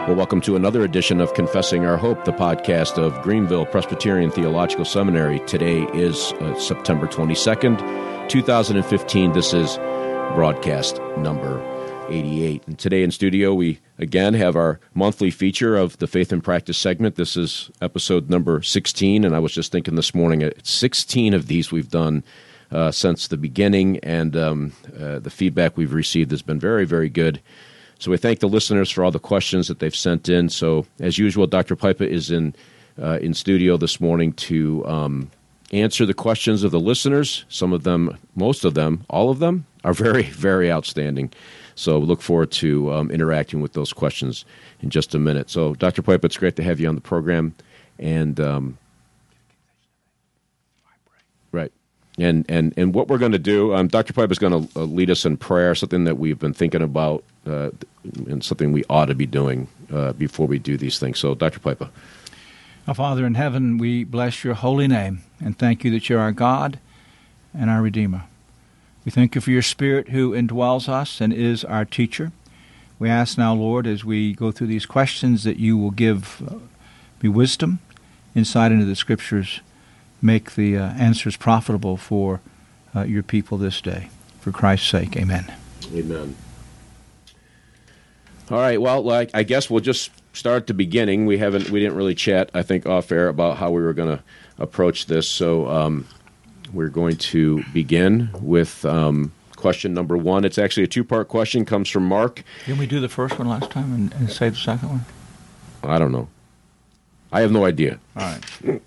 Well, welcome to another edition of Confessing Our Hope, the podcast of Greenville Presbyterian Theological Seminary. Today is September 22nd, 2015. This is broadcast number 88. And today in studio, we again have our monthly feature of the Faith and Practice segment. This is episode number 16, and I was just thinking this morning, it's 16 of these we've done since the beginning, and the feedback we've received has been very, very good. So we thank the listeners for all the questions that they've sent in. So as usual, Dr. Pipa is in studio this morning to answer the questions of the listeners. Some of them, most of them, all of them are very, very outstanding. So look forward to interacting with those questions in just a minute. So Dr. Pipa, it's great to have you on the program. And right. And what we're going to do, Dr. Pipa is going to lead us in prayer, something that we've been thinking about and something we ought to be doing before we do these things. So, Dr. Pipa. Our Father in heaven, we bless your holy name and thank you that you're our God and our Redeemer. We thank you for your Spirit who indwells us and is our teacher. We ask now, Lord, as we go through these questions, that you will give me wisdom, insight into the Scriptures, make the answers profitable for your people this day. For Christ's sake, amen. Amen. All right, well, I guess we'll just start at the beginning. We didn't really chat, I think, off air about how we were going to approach this. So we're going to begin with question number one. It's actually a two-part question. Comes from Mark. Didn't we do the first one last time and say the second one? I don't know. I have no idea. All right.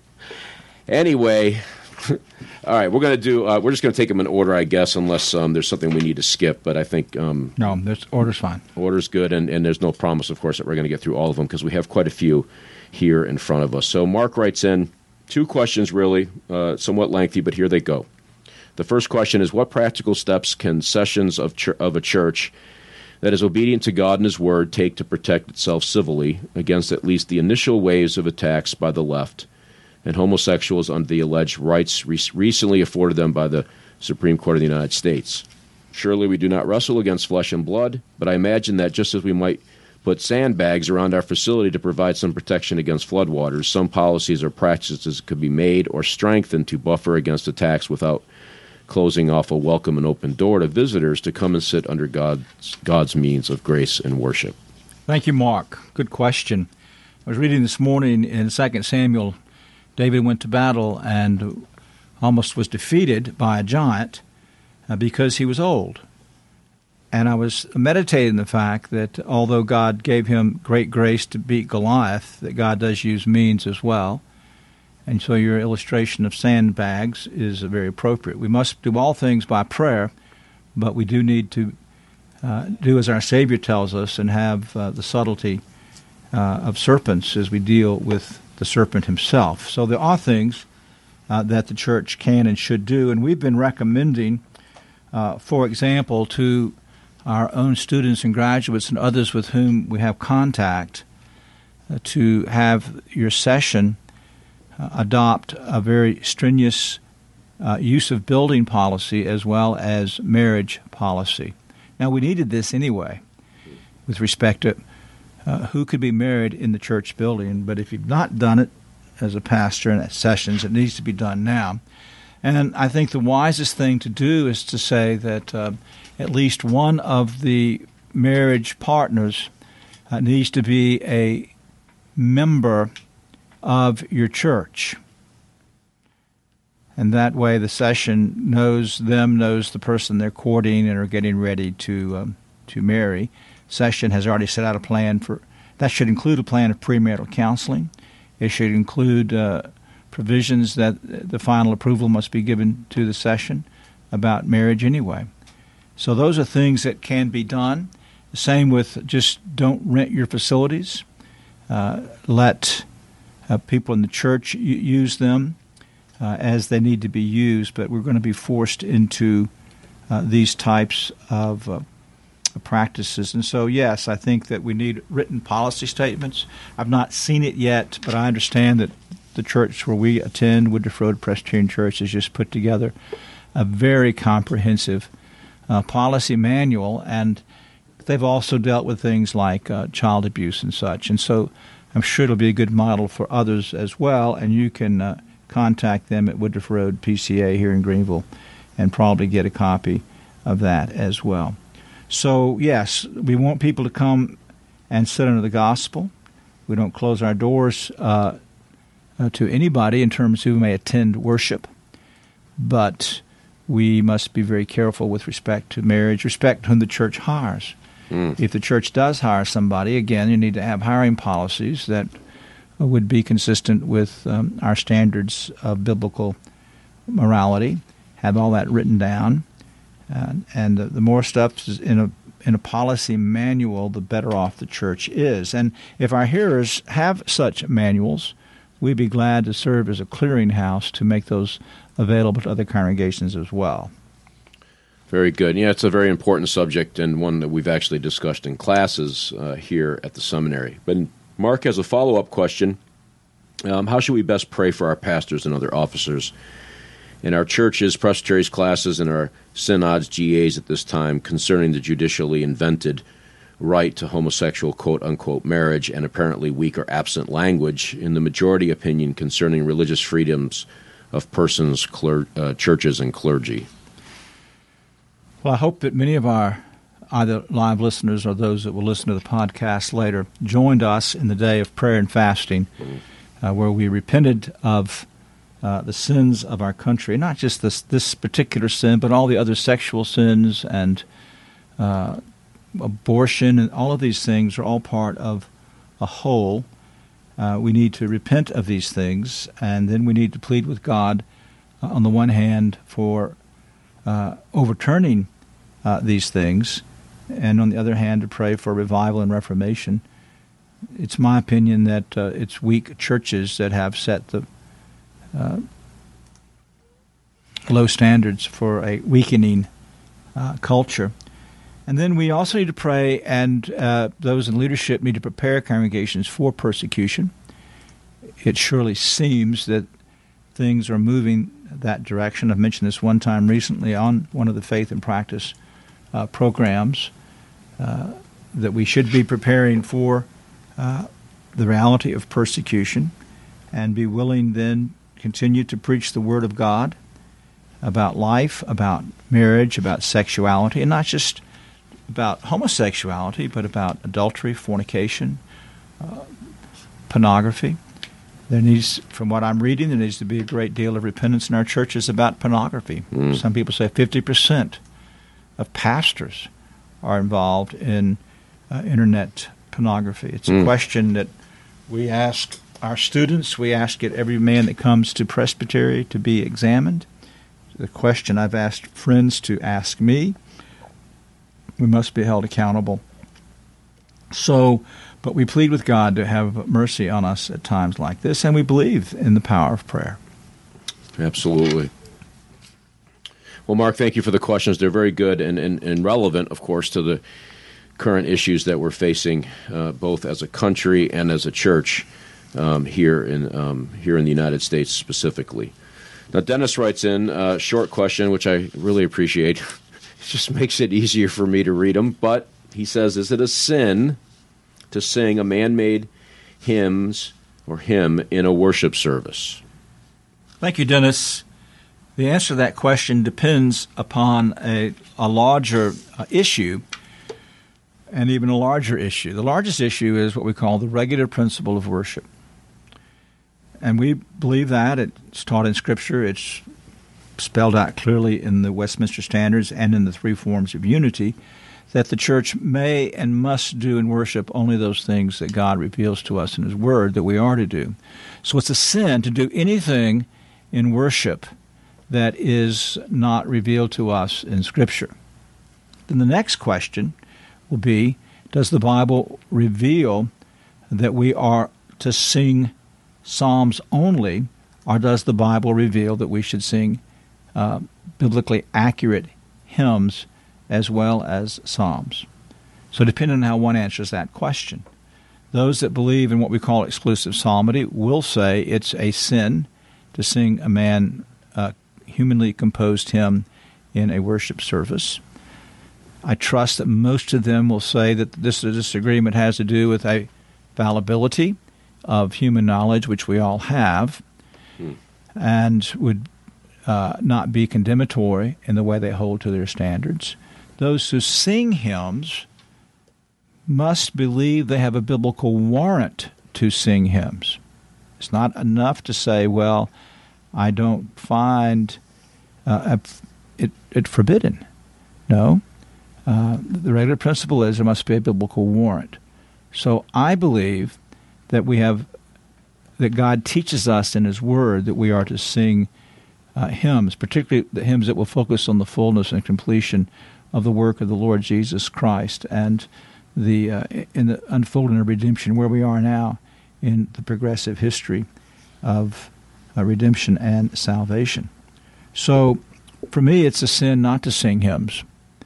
Anyway, all right, we're just going to take them in order, I guess, unless there's something we need to skip. But I think no, this order's fine. Order's good, and there's no promise, of course, that we're going to get through all of them because we have quite a few here in front of us. So Mark writes in two questions, really, somewhat lengthy, but here they go. The first question is, what practical steps can sessions of a church that is obedient to God and His Word take to protect itself civilly against at least the initial waves of attacks by the left and homosexuals under the alleged rights recently afforded them by the Supreme Court of the United States? Surely we do not wrestle against flesh and blood, but I imagine that just as we might put sandbags around our facility to provide some protection against floodwaters, some policies or practices could be made or strengthened to buffer against attacks without closing off a welcome and open door to visitors to come and sit under God's means of grace and worship. Thank you, Mark. Good question. I was reading this morning in 2 Samuel. David went to battle and almost was defeated by a giant because he was old. And I was meditating the fact that although God gave him great grace to beat Goliath, that God does use means as well. And so your illustration of sandbags is very appropriate. We must do all things by prayer, but we do need to do as our Savior tells us and have the subtlety of serpents as we deal with the serpent himself. So there are things that the church can and should do, and we've been recommending, for example, to our own students and graduates and others with whom we have contact to have your session adopt a very strenuous use of building policy as well as marriage policy. Now, we needed this anyway with respect to who could be married in the church building, but if you've not done it as a pastor and at sessions, it needs to be done now. And I think the wisest thing to do is to say that at least one of the marriage partners needs to be a member of your church. And that way the session knows the person they're courting and are getting ready to marry. Session has already set out a plan that should include a plan of premarital counseling. It should include provisions that the final approval must be given to the session about marriage anyway. So those are things that can be done. The same with just don't rent your facilities. Let people in the church use them as they need to be used, but we're going to be forced into these types of practices. And so, yes, I think that we need written policy statements. I've not seen it yet, but I understand that the church where we attend, Woodruff Road Presbyterian Church, has just put together a very comprehensive policy manual, and but they've also dealt with things like child abuse and such. And so I'm sure it'll be a good model for others as well, and you can contact them at Woodruff Road PCA here in Greenville and probably get a copy of that as well. So, yes, we want people to come and sit under the gospel. We don't close our doors to anybody in terms of who may attend worship, but we must be very careful with respect to marriage, respect whom the church hires. If the church does hire somebody, again, you need to have hiring policies that would be consistent with our standards of biblical morality. Have all that written down, and the more stuff is in a policy manual, the better off the church is. And if our hearers have such manuals, we'd be glad to serve as a clearinghouse to make those available to other congregations as well. Very good. Yeah, it's a very important subject and one that we've actually discussed in classes here at the seminary. But Mark has a follow-up question. How should we best pray for our pastors and other officers in our churches, presbyteries, classes, and our synods, GAs at this time concerning the judicially invented right to homosexual quote-unquote marriage and apparently weak or absent language in the majority opinion concerning religious freedoms of persons, churches, and clergy? Well, I hope that many of our either live listeners or those that will listen to the podcast later joined us in the day of prayer and fasting where we repented of the sins of our country, not just this particular sin, but all the other sexual sins and abortion, and all of these things are all part of a whole. We need to repent of these things, and then we need to plead with God on the one hand for overturning these things, and on the other hand to pray for revival and reformation. It's my opinion that it's weak churches that have set the low standards for a weakening culture. And then we also need to pray, and those in leadership need to prepare congregations for persecution. It surely seems that things are moving that direction. I've mentioned this one time recently on one of the Faith and Practice programs, that we should be preparing for the reality of persecution and be willing then continue to preach the Word of God about life, about marriage, about sexuality, and not just about homosexuality, but about adultery, fornication, pornography. There needs, from what I'm reading, there needs to be a great deal of repentance in our churches about pornography. Some people say 50% of pastors are involved in internet pornography. It's a question that we ask our students, we ask it every man that comes to presbytery to be examined. The question I've asked friends to ask me. We must be held accountable. But we plead with God to have mercy on us at times like this, and we believe in the power of prayer. Absolutely. Well, Mark, thank you for the questions. They're very good and relevant, of course, to the current issues that we're facing, both as a country and as a church here in the United States specifically. Now, Dennis writes in a short question, which I really appreciate. It just makes it easier for me to read them. But he says, is it a sin to sing a man-made hymns or hymn in a worship service? Thank you, Dennis. The answer to that question depends upon a larger issue, and even a larger issue. The largest issue is what we call the regular principle of worship. And we believe that. It's taught in Scripture. It's spelled out clearly in the Westminster Standards and in the three forms of unity, that the church may and must do in worship only those things that God reveals to us in His Word that we are to do. So it's a sin to do anything in worship that is not revealed to us in Scripture. Then the next question will be, does the Bible reveal that we are to sing psalms only, or does the Bible reveal that we should sing biblically accurate hymns as well as psalms? So depending on how one answers that question, those that believe in what we call exclusive psalmody will say it's a sin to sing a humanly composed hymn in a worship service. I trust that most of them will say that this disagreement has to do with a fallibility of human knowledge, which we all have, and would not be condemnatory in the way they hold to their standards. Those who sing hymns must believe they have a biblical warrant to sing hymns. It's not enough to say, well, I don't find it forbidden. No. The regular principle is there must be a biblical warrant. So I believe that that God teaches us in His Word that we are to sing hymns, particularly the hymns that will focus on the fullness and completion of the work of the Lord Jesus Christ and in the unfolding of redemption, where we are now in the progressive history of redemption and salvation. So for me, it's a sin not to sing hymns.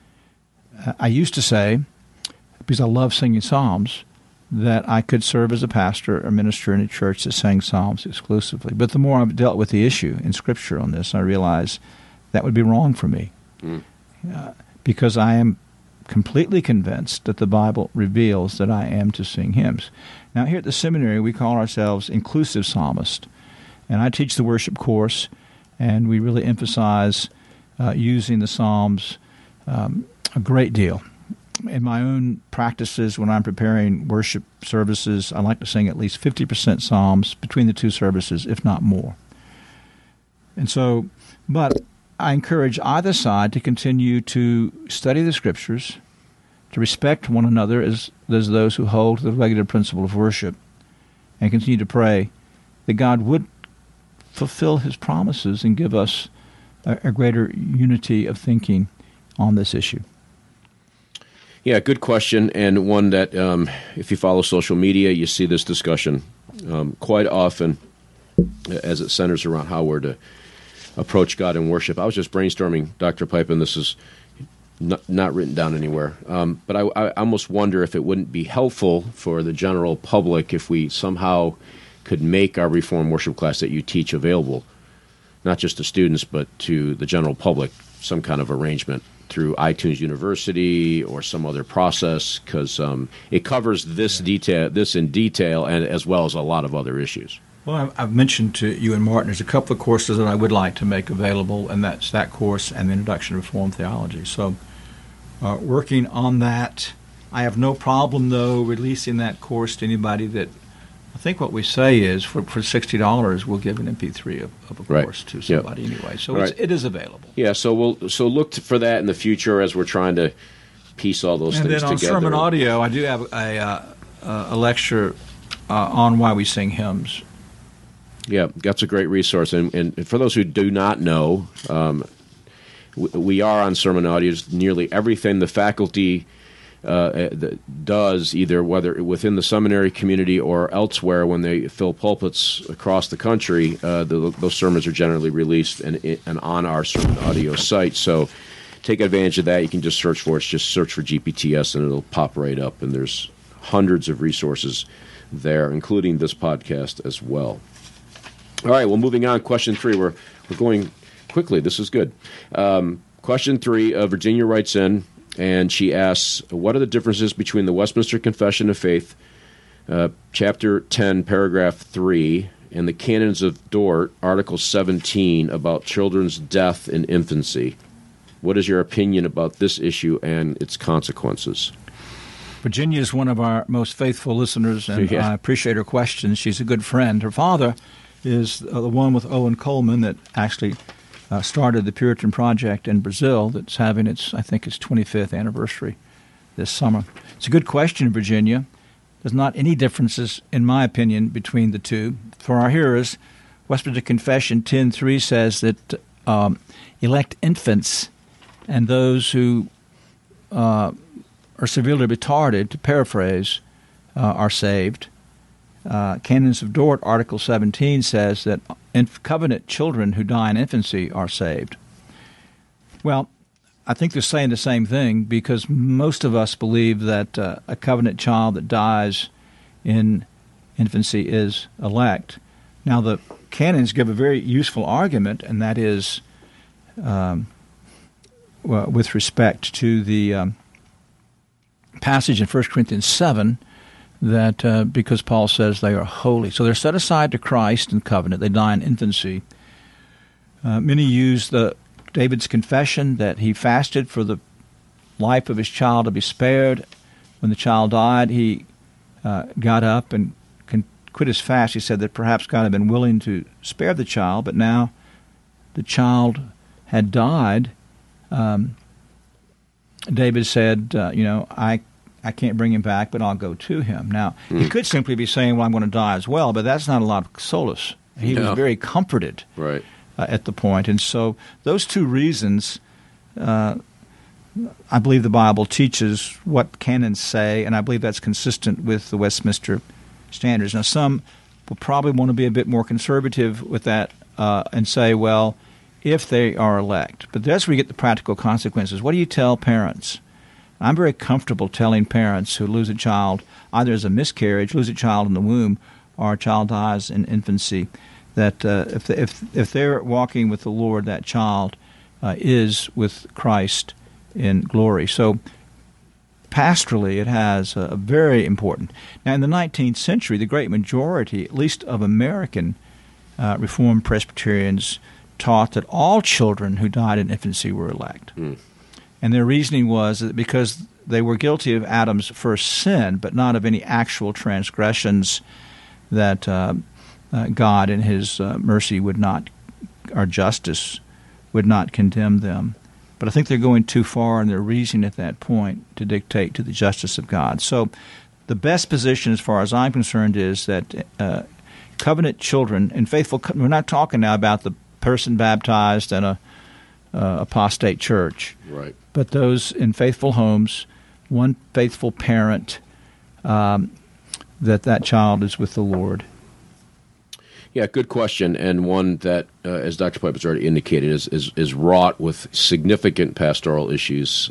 I used to say, because I love singing psalms, that I could serve as a pastor or minister in a church that sang psalms exclusively. But the more I've dealt with the issue in Scripture on this, I realize that would be wrong for me. Because I am completely convinced that the Bible reveals that I am to sing hymns. Now, here at the seminary, we call ourselves inclusive psalmists. And I teach the worship course, and we really emphasize using the psalms a great deal. In my own practices, when I'm preparing worship services, I like to sing at least 50% psalms between the two services, if not more. And so, but I encourage either side to continue to study the Scriptures, to respect one another as those who hold to the regular principle of worship, and continue to pray that God would fulfill His promises and give us a greater unity of thinking on this issue. Yeah, good question, and one that if you follow social media, you see this discussion quite often as it centers around how we're to approach God in worship. I was just brainstorming, Dr. Pipe, and this is not written down anywhere, but I almost wonder if it wouldn't be helpful for the general public if we somehow could make our Reformed worship class that you teach available, not just to students, but to the general public, some kind of arrangement through iTunes University or some other process, because it covers this in detail, and as well as a lot of other issues. Well, I've mentioned to you and Martin, there's a couple of courses that I would like to make available, and that's that course and the Introduction to Reformed Theology. So working on that. I have no problem, though, releasing that course to anybody that, I think what we say is for $60 we'll give an MP3 of a course to somebody anyway. So it is available. Yeah, so look for that in the future as we're trying to piece all those things together. And then on Sermon Audio, I do have a lecture on why we sing hymns. Yeah, that's a great resource. And for those who do not know, we are on Sermon Audio. Nearly everything the faculty does, either whether within the seminary community or elsewhere when they fill pulpits across the country, those sermons are generally released and on our Sermon Audio site. So take advantage of that. You can just search for it. Just search for GPTS and it'll pop right up. And there's hundreds of resources there, including this podcast as well. All right, well, moving on. Question 3. We're going quickly. This is good. Question 3, Virginia writes in, and she asks, what are the differences between the Westminster Confession of Faith, Chapter 10, Paragraph 3, and the Canons of Dort, Article 17, about children's death in infancy? What is your opinion about this issue and its consequences? Virginia is one of our most faithful listeners, and I appreciate her questions. She's a good friend. Her father is the one with Owen Coleman that actually started the Puritan Project in Brazil that's having its 25th anniversary this summer. It's a good question, Virginia. There's not any differences, in my opinion, between the two. For our hearers, Westminster Confession 10.3 says that elect infants and those who are severely retarded, to paraphrase, are saved. Canons of Dort, Article 17, says that covenant children who die in infancy are saved. Well, I think they're saying the same thing because most of us believe that a covenant child that dies in infancy is elect. Now, the canons give a very useful argument, and that is with respect to the passage in 1 Corinthians 7 that because Paul says they are holy. So they're set aside to Christ in covenant. They die in infancy. Many use David's confession that he fasted for the life of his child to be spared. When the child died, he got up and quit his fast. He said that perhaps God had been willing to spare the child, but now the child had died. David said, I can't bring him back, but I'll go to him. Now, he could simply be saying, well, I'm going to die as well, but that's not a lot of solace. He was very comforted at the point. And so those two reasons, I believe the Bible teaches what canons say, and I believe that's consistent with the Westminster Standards. Now, some will probably want to be a bit more conservative with that and say, well, if they are elect. But that's where you get the practical consequences. What do you tell parents? I'm very comfortable telling parents who lose a child, either as a miscarriage, lose a child in the womb, or a child dies in infancy, that if they're walking with the Lord, that child is with Christ in glory. So pastorally, it has a very important. Now, in the 19th century, the great majority, at least of American Reformed Presbyterians, taught that all children who died in infancy were elect. And their reasoning was that because they were guilty of Adam's first sin, but not of any actual transgressions, that God in his mercy would not, or justice, would not condemn them. But I think they're going too far in their reasoning at that point to dictate to the justice of God. So the best position, as far as I'm concerned, is that covenant children and faithful, we're not talking now about the person baptized in a apostate church, right? But those in faithful homes, one faithful parent, that child is with the Lord. Yeah, good question, and one that, as Dr. Pipe has already indicated, is wrought with significant pastoral issues,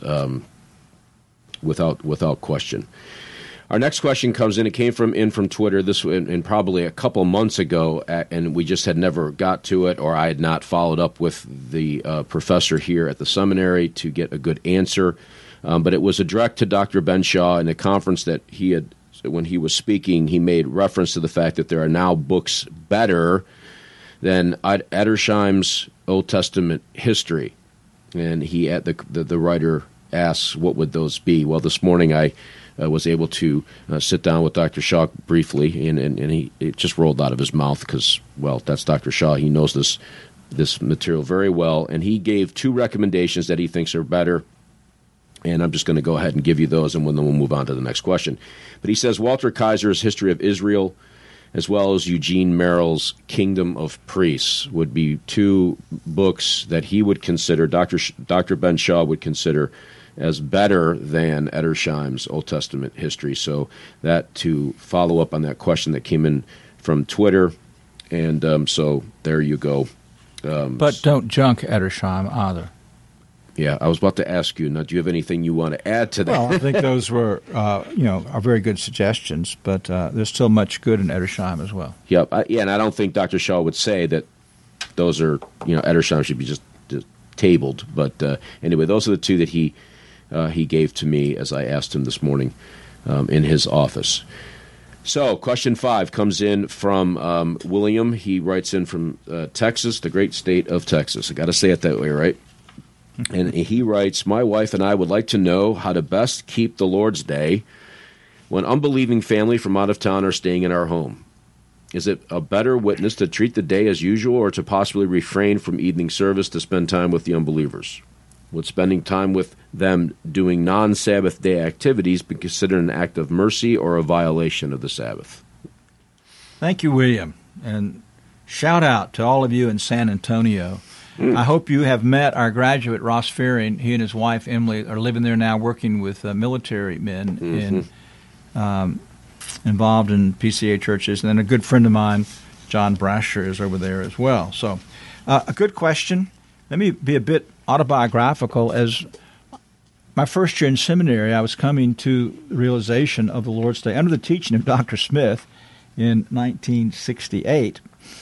without question. Our next question comes in. It came from Twitter. This in probably a couple months ago, and we just had never got to it, or I had not followed up with the professor here at the seminary to get a good answer. But it was a direct to Dr. Benshaw in a conference that he had. When he was speaking, he made reference to the fact that there are now books better than Edersheim's Old Testament history, and the writer asks, what would those be? Well, this morning I was able to sit down with Dr. Shaw briefly, and it just rolled out of his mouth because, well, that's Dr. Shaw. He knows this material very well, and he gave two recommendations that he thinks are better, and I'm just going to go ahead and give you those, and then we'll move on to the next question. But he says Walter Kaiser's History of Israel, as well as Eugene Merrill's Kingdom of Priests, would be two books that he would consider, Dr. Ben Shaw would consider, as better than Edersheim's Old Testament history. So that to follow up on that question that came in from Twitter, and so there you go. But don't junk Edersheim either. Yeah, I was about to ask you. Now, do you have anything you want to add to that? Well, I think those were, are very good suggestions, but there's still much good in Edersheim as well. Yeah, and I don't think Dr. Shaw would say that those are, Edersheim should be just tabled. But anyway, those are the two that he gave to me as I asked him this morning in his office. So, question 5 comes in from William. He writes in from Texas, the great state of Texas. I got to say it that way, right? And he writes, my wife and I would like to know how to best keep the Lord's Day when unbelieving family from out of town are staying in our home. Is it a better witness to treat the day as usual or to possibly refrain from evening service to spend time with the unbelievers? Would spending time with them doing non-Sabbath day activities be considered an act of mercy or a violation of the Sabbath? Thank you, William. And shout out to all of you in San Antonio. I hope you have met our graduate, Ross Fearing. He and his wife, Emily, are living there now working with military men involved in PCA churches. And then a good friend of mine, John Brasher, is over there as well. So a good question. Let me be a bit autobiographical. As my first year in seminary, I was coming to the realization of the Lord's Day under the teaching of Dr. Smith in 1968.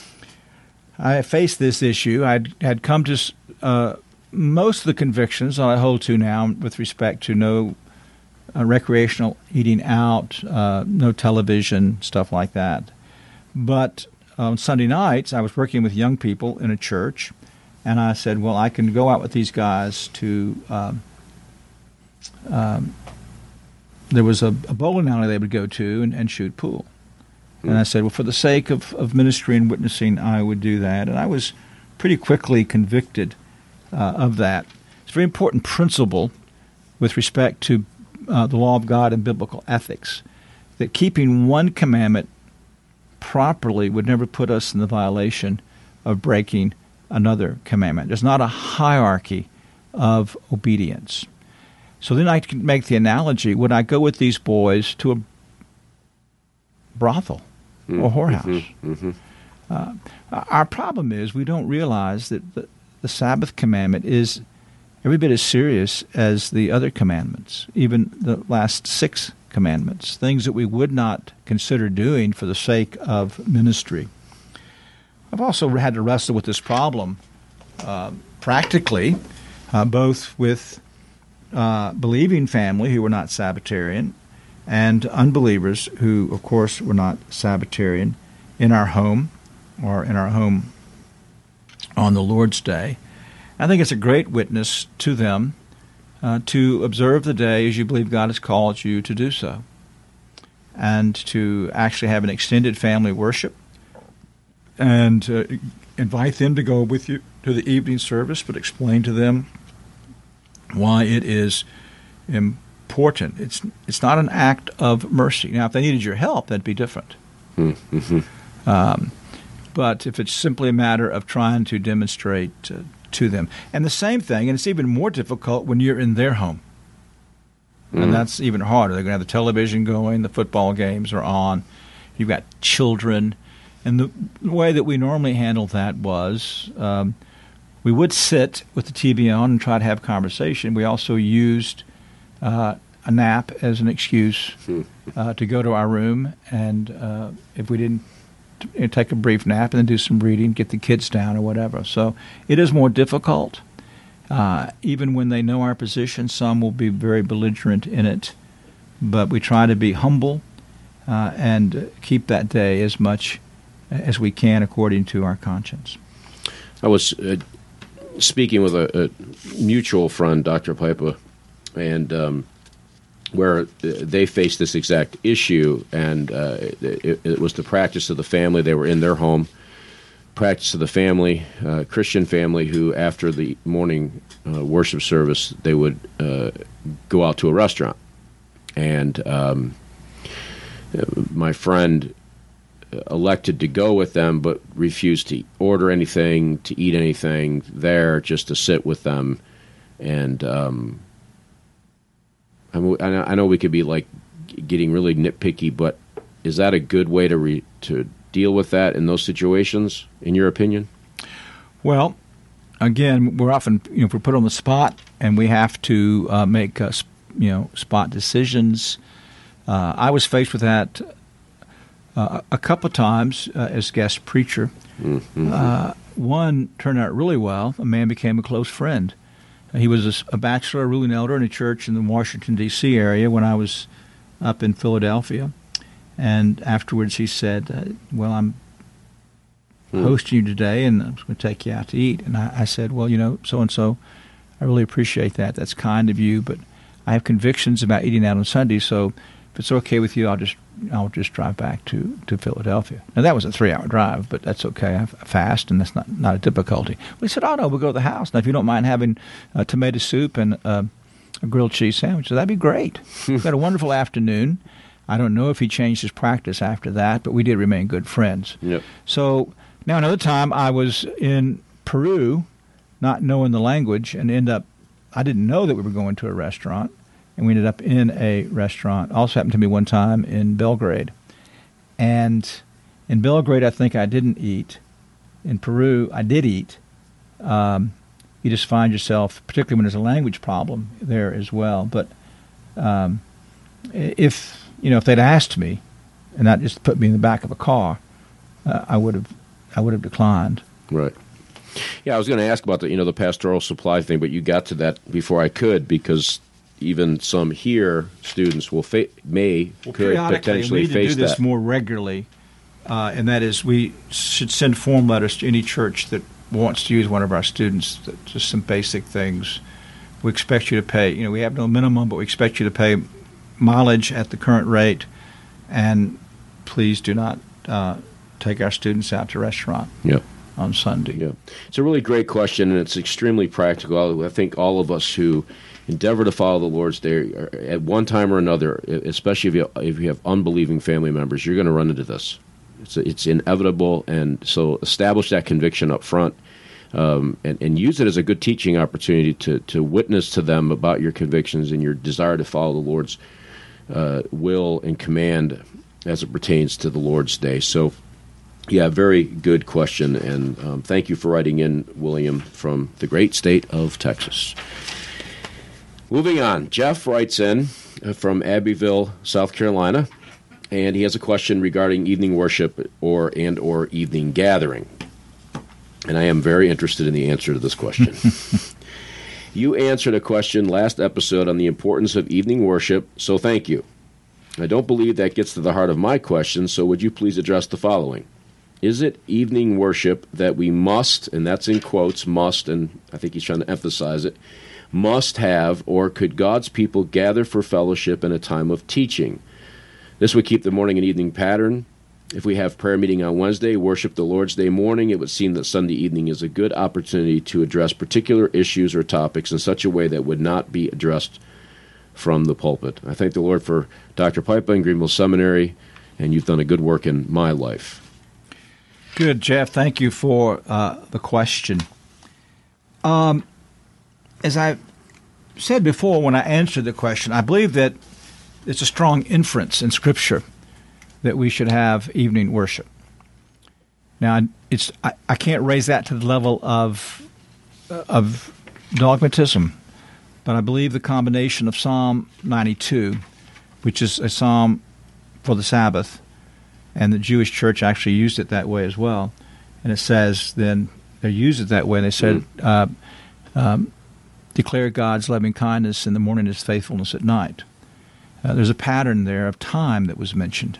I faced this issue. I had come to most of the convictions I hold to now with respect to no recreational eating out, no television, stuff like that. But on Sunday nights, I was working with young people in a church, and I said, well, I can go out with these guys to there was a bowling alley they would go to and shoot pool. And I said, well, for the sake of ministry and witnessing, I would do that. And I was pretty quickly convicted of that. It's a very important principle with respect to the law of God and biblical ethics, that keeping one commandment properly would never put us in the violation of breaking another commandment. There's not a hierarchy of obedience. So then I can make the analogy, would I go with these boys to a brothel or whorehouse? Our problem is we don't realize that the Sabbath commandment is every bit as serious as the other commandments, even the last 6 commandments, things that we would not consider doing for the sake of ministry. I've also had to wrestle with this problem practically, both with believing family who were not Sabbatarian and unbelievers who, of course, were not Sabbatarian in our home or in our home on the Lord's Day. I think it's a great witness to them to observe the day as you believe God has called you to do so, and to actually have an extended family worship and invite them to go with you to the evening service, but explain to them why it is important. It's not an act of mercy. Now, if they needed your help, that'd be different. But if it's simply a matter of trying to demonstrate to them. And the same thing, and it's even more difficult when you're in their home. And that's even harder. They're going to have the television going, the football games are on, you've got children. And the way that we normally handle that was we would sit with the TV on and try to have conversation. We also used a nap as an excuse to go to our room, and if we didn't, take a brief nap and then do some reading, get the kids down or whatever. So it is more difficult. Even when they know our position, some will be very belligerent in it, but we try to be humble and keep that day as much as we can according to our conscience. I was speaking with a mutual friend, Dr. Pipa, and where they faced this exact issue, and it was the practice of the family. They were in their home, practice of the family, Christian family, who after the morning worship service, they would go out to a restaurant. And my friend elected to go with them, but refused to order anything, to eat anything there, just to sit with them. And I know we could be like getting really nitpicky, but is that a good way to deal with that in those situations, in your opinion? Well, again, we're often if we're put on the spot and we have to make spot decisions. I was faced with that a couple of times as guest preacher. One turned out really well. A man became a close friend. He was a bachelor, a ruling elder in a church in the Washington, D.C. area when I was up in Philadelphia. And afterwards he said, well, I'm hosting you today, and I'm going to take you out to eat. And I said, well, so-and-so, I really appreciate that. That's kind of you, but I have convictions about eating out on Sunday, so if it's okay with you, I'll just drive back to Philadelphia. Now, that was a 3-hour drive, but that's okay. I fast, and that's not a difficulty. We said, oh, no, we'll go to the house. Now, if you don't mind having tomato soup and a grilled cheese sandwich, so that'd be great. We had a wonderful afternoon. I don't know if he changed his practice after that, but we did remain good friends. Yep. So now another time I was in Peru, not knowing the language, and I didn't know that we were going to a restaurant. And we ended up in a restaurant. Also happened to me one time in Belgrade. And in Belgrade, I think I didn't eat. In Peru, I did eat. You just find yourself, particularly when there's a language problem there as well. But if they'd asked me and not just put me in the back of a car, I would have declined. Right. Yeah, I was going to ask about the pastoral supply thing, but you got to that before I could, because even some here students will could potentially we need face to do this that more regularly, and that is we should send form letters to any church that wants to use one of our students. Just some basic things. We expect you to pay. We have no minimum, but we expect you to pay mileage at the current rate, and please do not take our students out to a restaurant. Yep. On Sunday. Yeah, it's a really great question, and it's extremely practical. I think all of us who endeavor to follow the Lord's Day at one time or another, especially if you have unbelieving family members, you're going to run into this. It's inevitable, and so establish that conviction up front, and use it as a good teaching opportunity to witness to them about your convictions and your desire to follow the Lord's will and command as it pertains to the Lord's Day. So, yeah, very good question, and thank you for writing in, William, from the great state of Texas. Moving on, Jeff writes in from Abbeville, South Carolina, and he has a question regarding evening worship or evening gathering. And I am very interested in the answer to this question. You answered a question last episode on the importance of evening worship, so thank you. I don't believe that gets to the heart of my question, so would you please address the following? Is it evening worship that we must, and that's in quotes, must, and I think he's trying to emphasize it, must have, or could God's people gather for fellowship in a time of teaching? This would keep the morning and evening pattern. If we have prayer meeting on Wednesday, worship the Lord's Day morning, it would seem that Sunday evening is a good opportunity to address particular issues or topics in such a way that would not be addressed from the pulpit. I thank the Lord for Dr. Pipa and Greenville Seminary, and you've done a good work in my life. Good, Jeff. Thank you for the question. As I said before when I answered the question, I believe that it's a strong inference in Scripture that we should have evening worship. Now, I can't raise that to the level of dogmatism, but I believe the combination of Psalm 92, which is a psalm for the Sabbath, and the Jewish church actually used it that way as well. And it says, then they used it that way, and they said, declare God's loving kindness in the morning, His faithfulness at night. There's a pattern there of time that was mentioned.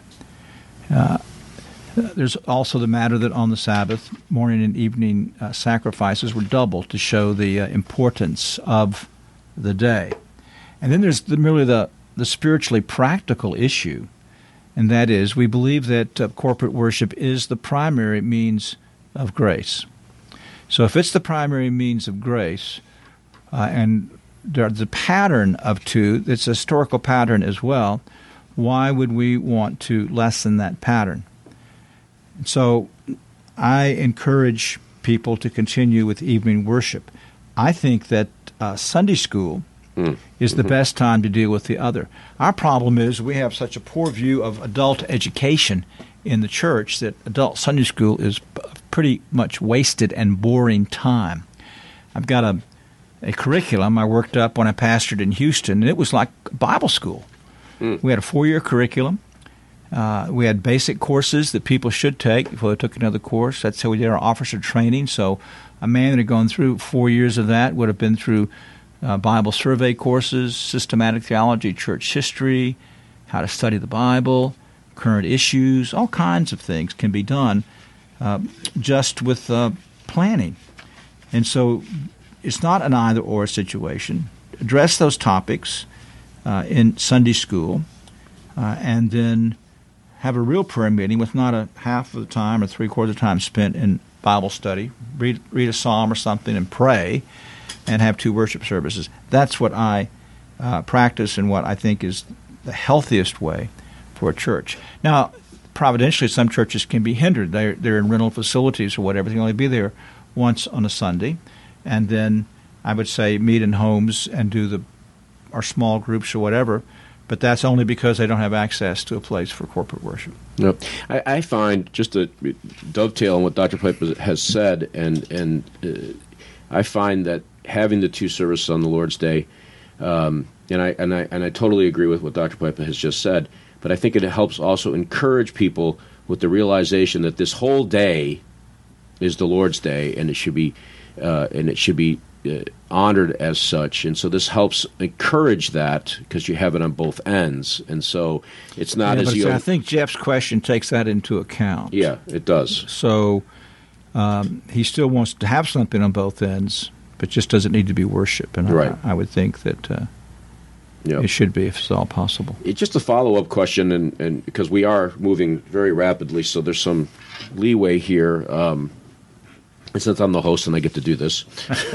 There's also the matter that on the Sabbath, morning and evening sacrifices were doubled to show the importance of the day. And then there's merely the spiritually practical issue, and that is, we believe that corporate worship is the primary means of grace. So if it's the primary means of grace, and there's a pattern of two, it's a historical pattern as well, why would we want to lessen that pattern? So I encourage people to continue with evening worship. I think that Sunday school is the best time to deal with the other. Our problem is we have such a poor view of adult education in the church that adult Sunday school is pretty much wasted and boring time. I've got a curriculum I worked up when I pastored in Houston, and it was like Bible school. We had a 4-year curriculum. We had basic courses that people should take before they took another course. That's how we did our officer training. So a man that had gone through 4 years of that would have been through Bible survey courses, systematic theology, church history, how to study the Bible, current issues, all kinds of things can be done just with planning. And so it's not an either-or situation. Address those topics in Sunday school, and then have a real prayer meeting with not a half of the time or three-quarters of the time spent in Bible study. Read a psalm or something and pray, and have 2 worship services. That's what I practice and what I think is the healthiest way for a church. Now, providentially, some churches can be hindered. They're in rental facilities or whatever. They can only be there once on a Sunday. And then I would say meet in homes and do our small groups or whatever. But that's only because they don't have access to a place for corporate worship. No, I find, just to dovetail on what Dr. Piper has said, and I find that having the 2 services on the Lord's Day, and I totally agree with what Dr. Piper has just said, but I think it helps also encourage people with the realization that this whole day is the Lord's Day, and it should be honored as such, and so this helps encourage that because you have it on both ends, and so it's not as you. I think Jeff's question takes that into account. Yeah, it does. So he still wants to have something on both ends, but just doesn't need to be worship. And right. I would think that it should be if it's all possible. It's just a follow-up question, and because we are moving very rapidly, so there's some leeway here. Since I'm the host and I get to do this,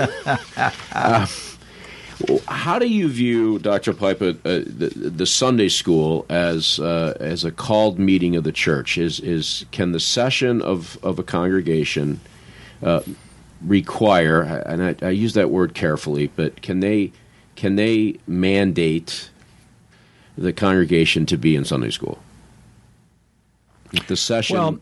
how do you view, Dr. Pipa, the Sunday school as a called meeting of the church? Can the session of a congregation require, and I use that word carefully, but can they mandate the congregation to be in Sunday school? The session. Well,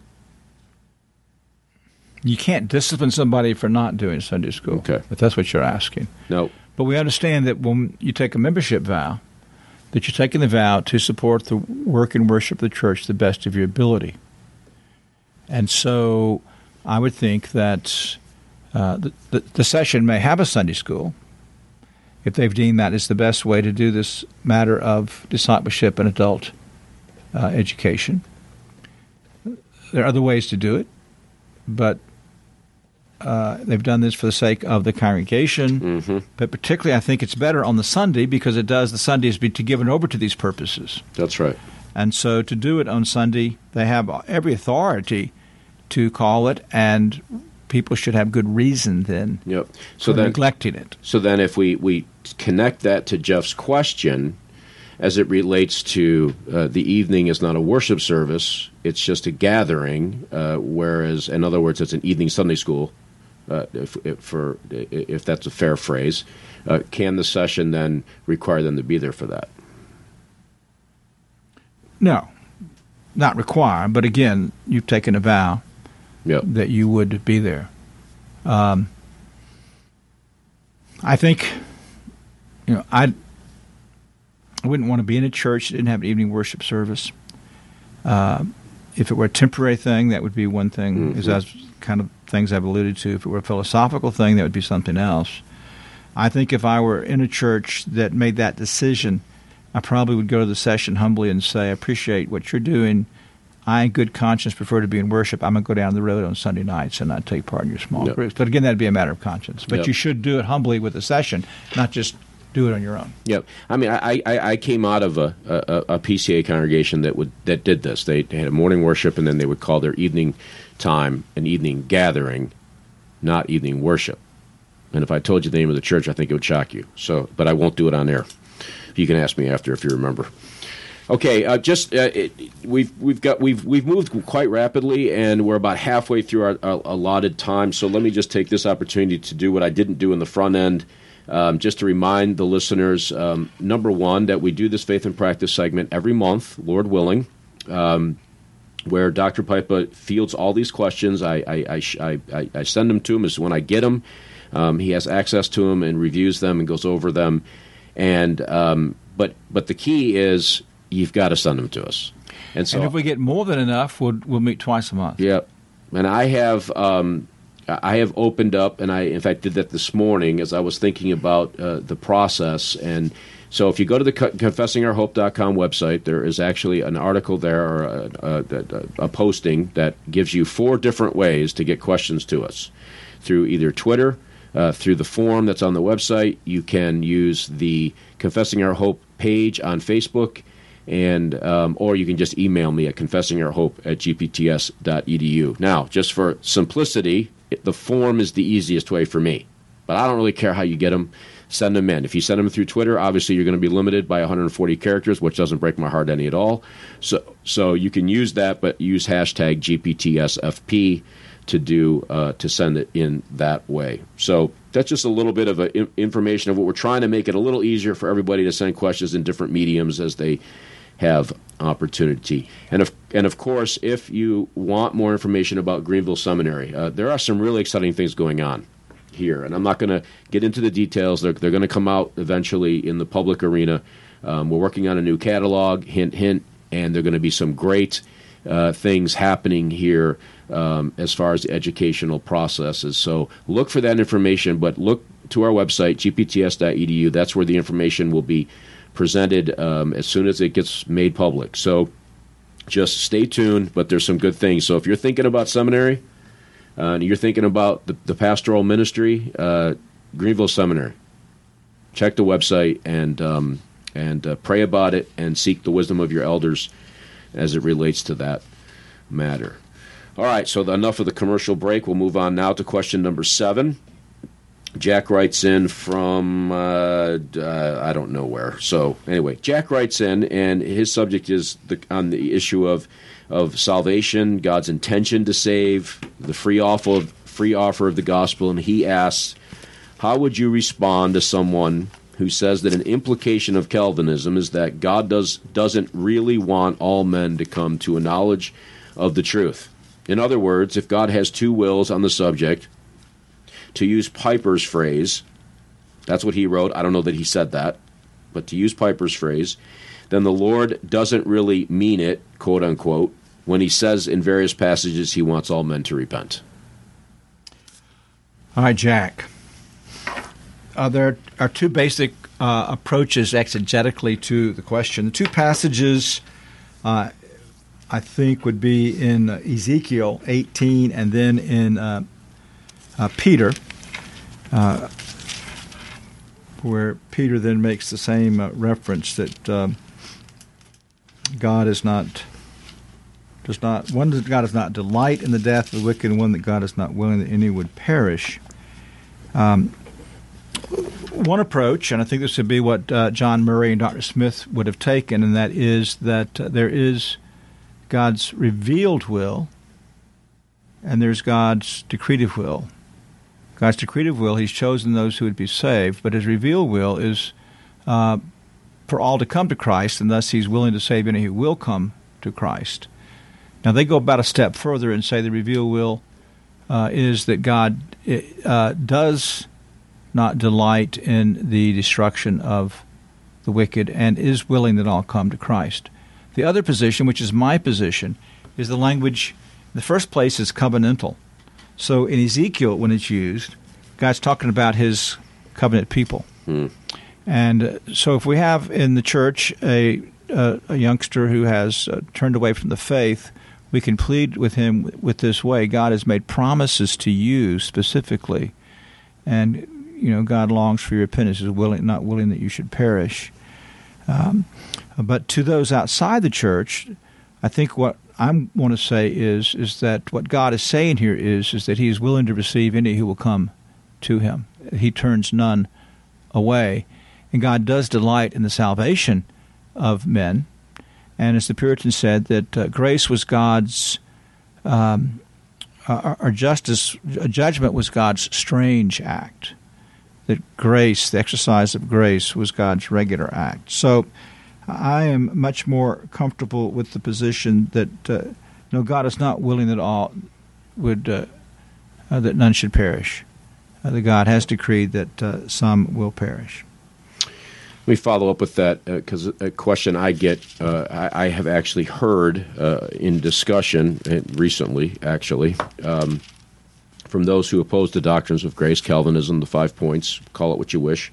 you can't discipline somebody for not doing Sunday school, if that's what you're asking. No. But we understand that when you take a membership vow, that you're taking the vow to support the work and worship of the church to the best of your ability. And so I would think that the session may have a Sunday school if they've deemed that is the best way to do this matter of discipleship and adult education. There are other ways to do it, but they've done this for the sake of the congregation. Mm-hmm. But particularly, I think it's better on the Sunday because the Sunday is to be given over to these purposes. That's right. And so to do it on Sunday, they have every authority to call it, and people should have good reason then for neglecting it. So then if we connect that to Jeff's question, as it relates to the evening is not a worship service, it's just a gathering, whereas, in other words, it's an evening Sunday school, if that's a fair phrase. Can the session then require them to be there for that? No, not require, but again, you've taken a vow that you would be there. I think, I wouldn't want to be in a church that didn't have an evening worship service. If it were a temporary thing, that would be one thing, as that's kind of things I've alluded to. If it were a philosophical thing, that would be something else. I think if I were in a church that made that decision, I probably would go to the session humbly and say, I appreciate what you're doing. I, in good conscience, prefer to be in worship. I'm going to go down the road on Sunday nights and not take part in your small groups. But again, that would be a matter of conscience. But you should do it humbly with the session, not just do it on your own. Yep. I mean, I came out of a PCA congregation that did this. They had a morning worship, and then they would call their evening time an evening gathering, not evening worship. And if I told you the name of the church, I think it would shock you. So, but I won't do it on air. You can ask me after if you remember. Okay, we've moved quite rapidly, and we're about halfway through our allotted time. So let me just take this opportunity to do what I didn't do in the front end. Just to remind the listeners, number one, that we do this Faith and Practice segment every month, Lord willing, where Dr. Pipa fields all these questions. I send them to him as when I get them. He has access to them and reviews them and goes over them. And but the key is you've got to send them to us. And so, and if we get more than enough, we'll meet twice a month. Yeah, and I have opened up, and I, in fact, did that this morning as I was thinking about the process. And so if you go to the ConfessingOurHope.com website, there is actually an article there, or a posting that gives you 4 different ways to get questions to us. Through either Twitter, through the form that's on the website. You can use the Confessing Our Hope page on Facebook, and or you can just email me at confessingourhope@gpts.edu. Now, just for simplicity, the form is the easiest way for me. But I don't really care how you get them. Send them in. If you send them through Twitter, obviously you're going to be limited by 140 characters, which doesn't break my heart any at all. So you can use that, but use hashtag GPTSFP to send it in that way. So that's just a little bit of information of what we're trying to make it a little easier for everybody to send questions in different mediums as they have opportunity. And of course, if you want more information about Greenville Seminary, there are some really exciting things going on here, and I'm not going to get into the details. They're going to come out eventually in the public arena. We're working on a new catalog, hint, hint, and there are going to be some great things happening here as far as the educational processes. So look for that information, but look to our website, gpts.edu. That's where the information will be presented as soon as it gets made public. So just stay tuned, but there's some good things. So if you're thinking about seminary, and you're thinking about the pastoral ministry, Greenville Seminary, check the website and pray about it and seek the wisdom of your elders as it relates to that matter. All right, so enough of the commercial break. We'll move on now to question number 7. Jack writes in from, I don't know where. So anyway, Jack writes in, and his subject is on the issue of salvation, God's intention to save, the free offer of the gospel, and he asks, how would you respond to someone who says that an implication of Calvinism is that God doesn't really want all men to come to a knowledge of the truth? In other words, if God has two wills on the subject, to use Piper's phrase, that's what he wrote, I don't know that he said that, but to use Piper's phrase, then the Lord doesn't really mean it, quote unquote, when he says in various passages he wants all men to repent. All right, Jack. There are two basic approaches exegetically to the question. The two passages I think would be in Ezekiel 18 and then in Peter, where Peter then makes the same reference that God does not delight in the death of the wicked, and one that God is not willing that any would perish. One approach, and I think this would be what John Murray and Dr. Smith would have taken, and that is that there is God's revealed will and there's God's decretive will. God's decretive will, he's chosen those who would be saved, but his revealed will is for all to come to Christ, and thus he's willing to save any who will come to Christ. Now, they go about a step further and say the revealed will is that God does not delight in the destruction of the wicked and is willing that all come to Christ. The other position, which is my position, is the language, in the first place, is covenantal. So in Ezekiel, when it's used, God's talking about his covenant people. And so if we have in the church a youngster who has turned away from the faith, we can plead with him with this way: God has made promises to you specifically, and God longs for your repentance, is not willing that you should perish. But to those outside the church, I think what I want to say is that what God is saying here is that he is willing to receive any who will come to him. He turns none away. And God does delight in the salvation of men. And as the Puritans said, that grace was God's, or justice, judgment was God's strange act. That grace, the exercise of grace, was God's regular act. So I am much more comfortable with the position that God is not willing that all would that none should perish. That God has decreed that some will perish. Let me follow up with that because a question I get, I have actually heard in discussion recently, actually, from those who oppose the doctrines of grace, Calvinism, the 5 points, call it what you wish.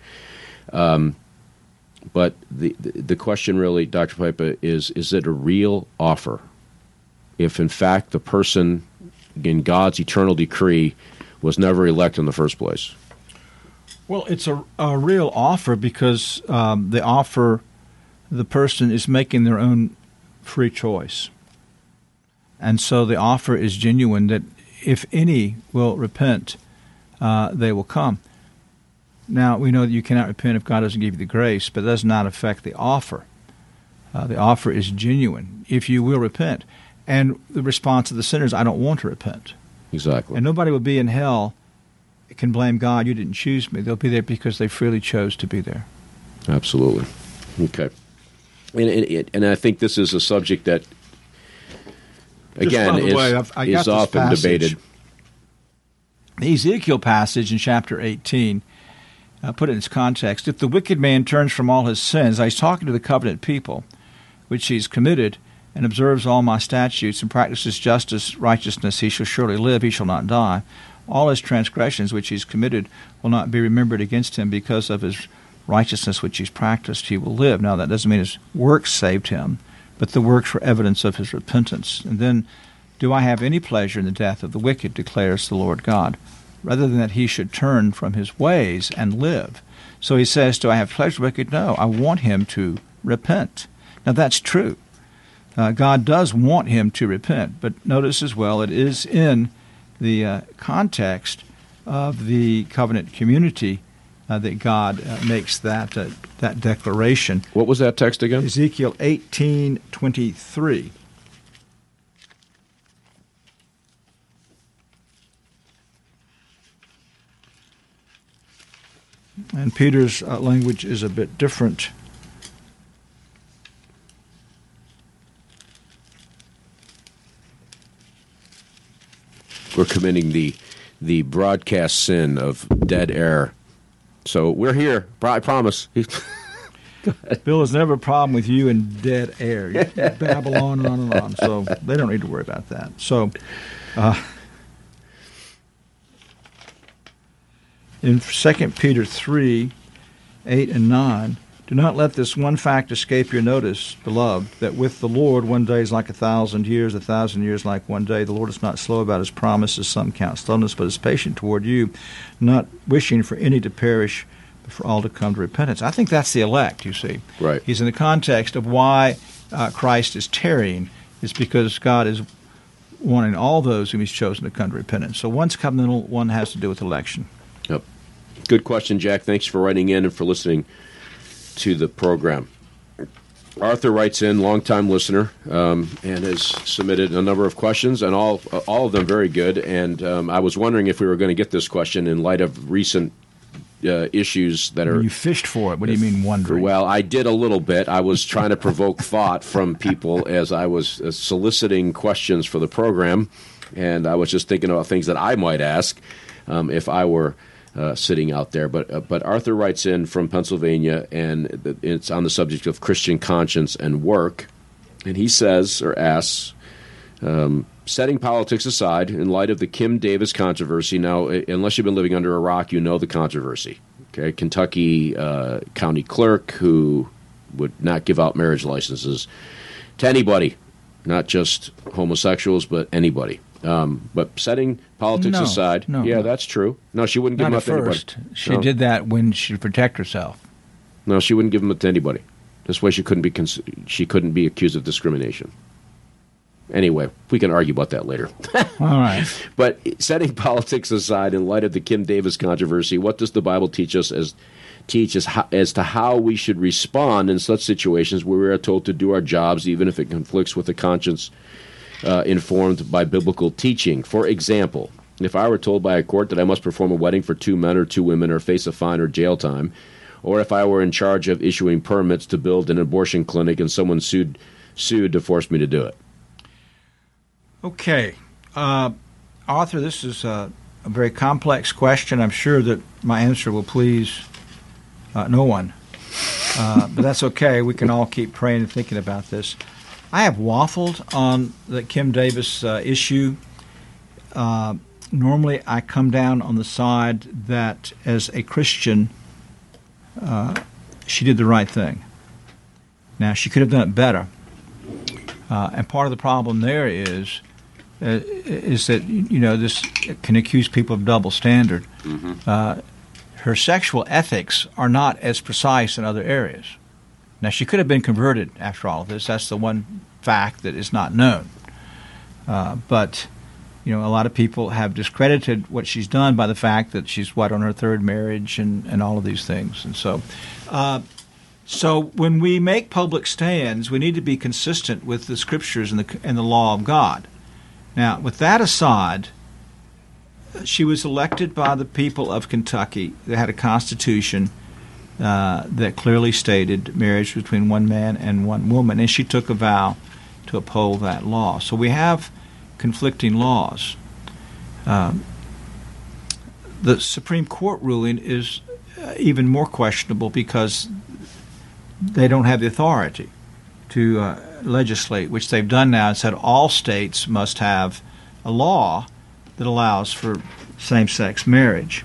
But the question really, Dr. Piper, is it a real offer? If, in fact, the person in God's eternal decree was never elected in the first place? Well, it's a real offer because the person is making their own free choice. And so the offer is genuine that if any will repent, they will come. Now, we know that you cannot repent if God doesn't give you the grace, but that does not affect the offer. The offer is genuine, if you will repent. And the response of the sinner is, I don't want to repent. Exactly. And nobody will be in hell can blame God, you didn't choose me. They'll be there because they freely chose to be there. Absolutely. Okay. And I think this is a subject that, again, is often debated. The Ezekiel passage in chapter 18, put it in its context. If the wicked man turns from all his sins, he's talking to the covenant people, which he's committed, and observes all my statutes and practices justice, righteousness, he shall surely live, he shall not die. all his transgressions which he's committed will not be remembered against him. Because of his righteousness which he's practiced, he will live. Now, that doesn't mean his works saved him, but the works were evidence of his repentance. And then, do I have any pleasure in the death of the wicked, declares the Lord God, rather than that he should turn from his ways and live. So he says, do I have pleasure in the wicked? No, I want him to repent. Now, that's true. God does want him to repent, but notice as well, it is in the context of the covenant community that God makes that declaration. What was that text again? Ezekiel 18:23. And Peter's language is a bit different. We're committing the broadcast sin of dead air. So we're here. I promise. Bill, there's never a problem with you and dead air. You babble on and on and on. So they don't need to worry about that. So in 2 Peter 3, 8 and 9, do not let this one fact escape your notice, beloved, that with the Lord 1 day is like 1,000 years, 1,000 years like 1 day. The Lord is not slow about his promises, some count slowness, but is patient toward you, not wishing for any to perish, but for all to come to repentance. I think that's the elect, you see. Right. He's in the context of why Christ is tarrying. It's because God is wanting all those whom he's chosen to come to repentance. So one's covenantal, one has to do with election. Yep. Good question, Jack. Thanks for writing in and for listening to the program. Arthur writes in, longtime listener, and has submitted a number of questions, and all of them very good. And I was wondering if we were going to get this question in light of recent issues that are... You fished for it. What do you mean wondering? Well, I did a little bit. I was trying to provoke thought from people as I was soliciting questions for the program, and I was just thinking about things that I might ask if I were sitting out there. But Arthur writes in from Pennsylvania, and it's on the subject of Christian conscience and work. And he says, or asks, setting politics aside, in light of the Kim Davis controversy, now, unless you've been living under a rock, you know the controversy. Okay, Kentucky county clerk who would not give out marriage licenses to anybody, not just homosexuals, but anybody. But setting politics aside, that's true. No, she wouldn't give them up to anybody. She did that when she protect herself. No, she wouldn't give them up to anybody. This way, she couldn't be accused of discrimination. Anyway, we can argue about that later. All right. But setting politics aside, in light of the Kim Davis controversy, what does the Bible teach us as to how we should respond in such situations where we are told to do our jobs, even if it conflicts with the conscience informed by biblical teaching? For example, if I were told by a court that I must perform a wedding for 2 men or 2 women or face a fine or jail time, or if I were in charge of issuing permits to build an abortion clinic and someone sued to force me to do it. Okay. Arthur, this is a very complex question. I'm sure that my answer will please no one. But that's okay. We can all keep praying and thinking about this. I have waffled on the Kim Davis issue. Normally, I come down on the side that, as a Christian, she did the right thing. Now, she could have done it better. And part of the problem there is that, this can accuse people of double standard. Mm-hmm. Her sexual ethics are not as precise in other areas. Now, she could have been converted after all of this. That's the one fact that is not known. But, a lot of people have discredited what she's done by the fact that she's, on her third marriage and all of these things. And so when we make public stands, we need to be consistent with the Scriptures and the law of God. Now, with that aside, she was elected by the people of Kentucky. They had a constitution that clearly stated marriage between one man and one woman, and she took a vow to uphold that law. So we have conflicting laws. The Supreme Court ruling is even more questionable because they don't have the authority to legislate, which they've done now and said all states must have a law that allows for same-sex marriage.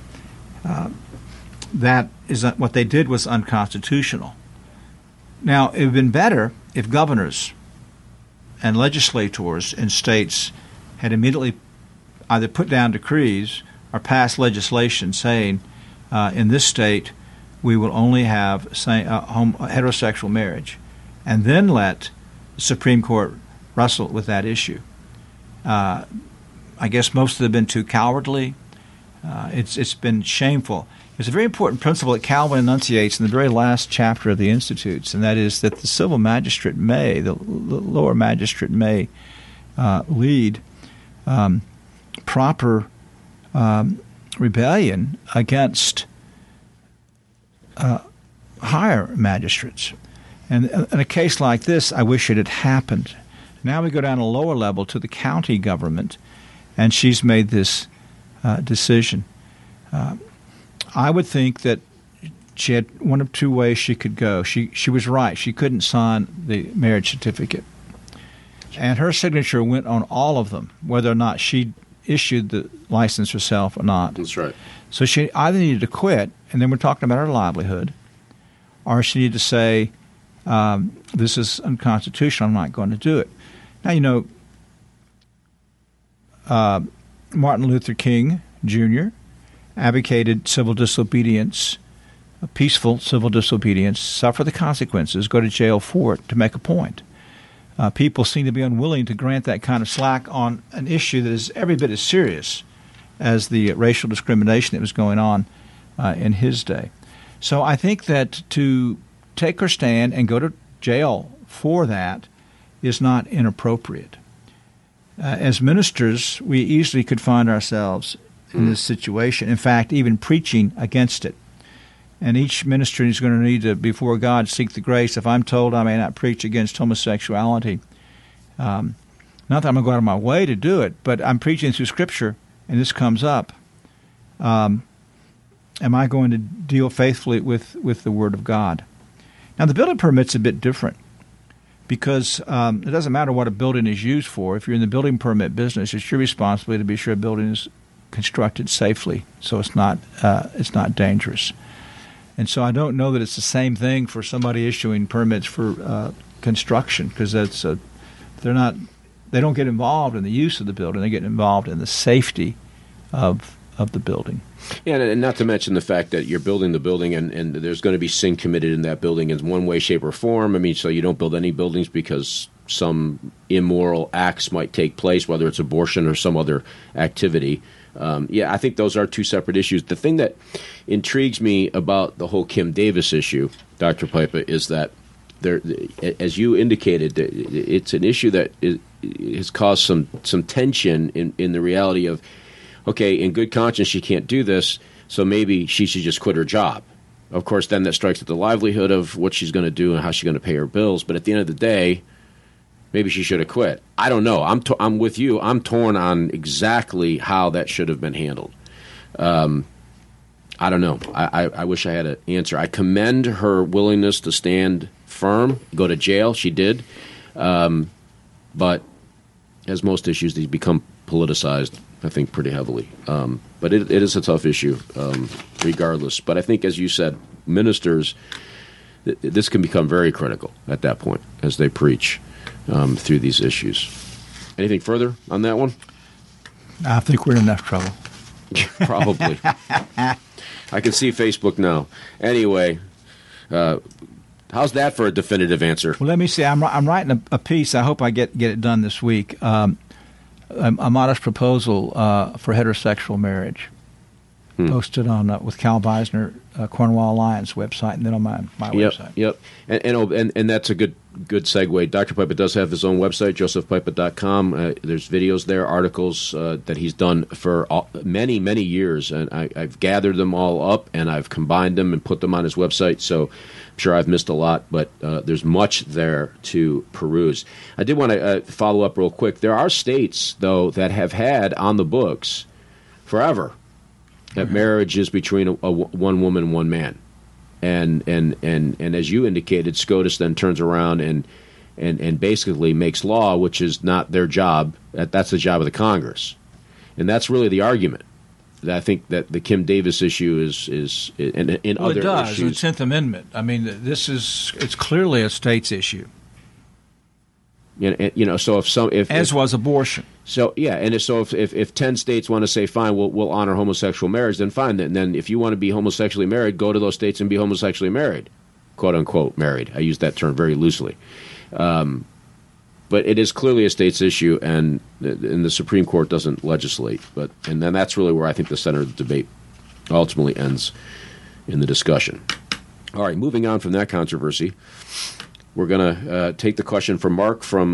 That is what they did was unconstitutional. Now, it would have been better if governors and legislators in states had immediately either put down decrees or passed legislation saying, in this state, we will only have heterosexual marriage, and then let the Supreme Court wrestle with that issue. I guess most of them have been too cowardly. It's been shameful. There's a very important principle that Calvin enunciates in the very last chapter of the Institutes, and that is that the civil magistrate may, the lower magistrate may lead proper rebellion against higher magistrates. And in a case like this, I wish it had happened. Now we go down a lower level to the county government, and she's made this decision. I would think that she had one of two ways she could go. She was right. She couldn't sign the marriage certificate. And her signature went on all of them, whether or not she issued the license herself or not. That's right. So she either needed to quit, and then we're talking about her livelihood, or she needed to say, this is unconstitutional, I'm not going to do it. Now, Martin Luther King Jr. advocated civil disobedience, peaceful civil disobedience, suffer the consequences, go to jail for it to make a point. People seem to be unwilling to grant that kind of slack on an issue that is every bit as serious as the racial discrimination that was going on in his day. So I think that to take her stand and go to jail for that is not inappropriate. As ministers, we easily could find ourselves in this situation. In fact, even preaching against it. And each minister is going to need to, before God, seek the grace. If I'm told I may not preach against homosexuality, not that I'm going to go out of my way to do it, but I'm preaching through Scripture, and this comes up. Am I going to deal faithfully with the Word of God? Now, the building permit's a bit different because it doesn't matter what a building is used for. If you're in the building permit business, it's your responsibility to be sure a building is constructed safely, so it's not dangerous. And so I don't know that it's the same thing for somebody issuing permits for construction, because they don't get involved in the use of the building; they get involved in the safety of the building. Yeah, and not to mention the fact that you're building the building, and there's going to be sin committed in that building in one way, shape, or form. I mean, so you don't build any buildings because some immoral acts might take place, whether it's abortion or some other activity. I think those are two separate issues. The thing that intrigues me about the whole Kim Davis issue, Dr. Pipa, is that there, as you indicated, it's an issue that has caused some tension in the reality of, okay, in good conscience she can't do this, so maybe she should just quit her job. Of course, then that strikes at the livelihood of what she's going to do and how she's going to pay her bills. But at the end of the day, maybe she should have quit. I don't know. I'm with you. I'm torn on exactly how that should have been handled. I don't know. I wish I had an answer. I commend her willingness to stand firm, go to jail. She did. But as most issues, these become politicized, I think, pretty heavily. But it is a tough issue, regardless. But I think, as you said, ministers, this can become very critical at that point as they preach through these issues. Anything further on that one? I think we're in enough trouble. Probably. I can see Facebook now. Anyway, how's that for a definitive answer? Well, let me see. I'm writing a piece. I hope I get it done this week. A modest proposal for heterosexual marriage. Posted on with Cal Beisner, Cornwall Alliance website, and then on my website. Yep. And that's a good segue. Dr. Pipa does have his own website, josephpipa.com. There's videos there, articles that he's done for many, many years, and I've gathered them all up, and I've combined them and put them on his website, so I'm sure I've missed a lot, but there's much there to peruse. I did want to follow up real quick. There are states, though, that have had on the books forever that marriage is between one woman and one man. And as you indicated, SCOTUS then turns around and basically makes law, which is not their job. That's the job of the Congress. And that's really the argument. I think that the Kim Davis issue is in well, other it does. issues. The 10th Amendment. I mean, it's clearly a state's issue. So if was abortion. So yeah, and so if 10 states want to say fine, we'll honor homosexual marriage, then fine. Then if you want to be homosexually married, go to those states and be homosexually married, quote unquote married. I use that term very loosely, but it is clearly a state's issue, and the Supreme Court doesn't legislate. And then that's really where I think the center of the debate ultimately ends in the discussion. All right, moving on from that controversy. We're going to take the question from Mark from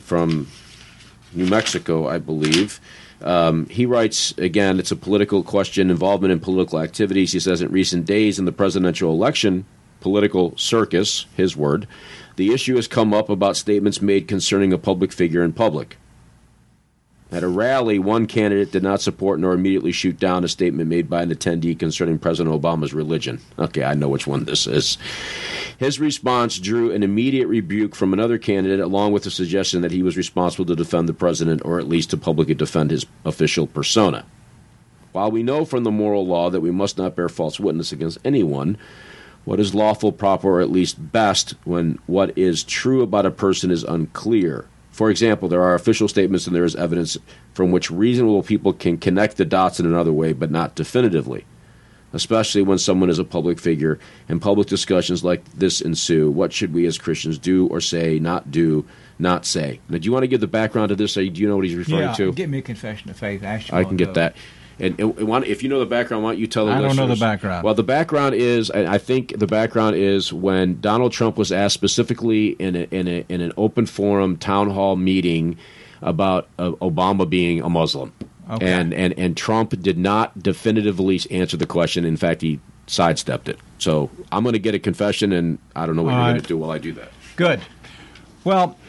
New Mexico, I believe. He writes, again, it's a political question, involvement in political activities. He says, in recent days in the presidential election, political circus, his word, the issue has come up about statements made concerning a public figure in public. At a rally, one candidate did not support nor immediately shoot down a statement made by an attendee concerning President Obama's religion. Okay, I know which one this is. His response drew an immediate rebuke from another candidate, along with the suggestion that he was responsible to defend the president, or at least to publicly defend his official persona. While we know from the moral law that we must not bear false witness against anyone, what is lawful, proper, or at least best when what is true about a person is unclear? For example, there are official statements and there is evidence from which reasonable people can connect the dots in another way, but not definitively, especially when someone is a public figure and public discussions like this ensue. What should we as Christians do or say, not do, not say? Now, do you want to give the background to this? Do you know what he's referring to? Give me a confession of faith. Actually, I can get that. And if you know the background, why don't you tell the listeners? I don't know the background. Well, the background is, I think the background is when Donald Trump was asked specifically in an open forum town hall meeting about Obama being a Muslim. Okay. And Trump did not definitively answer the question. In fact, he sidestepped it. So I'm going to get a confession, and I don't know what you're going to do while I do that. Good. Well,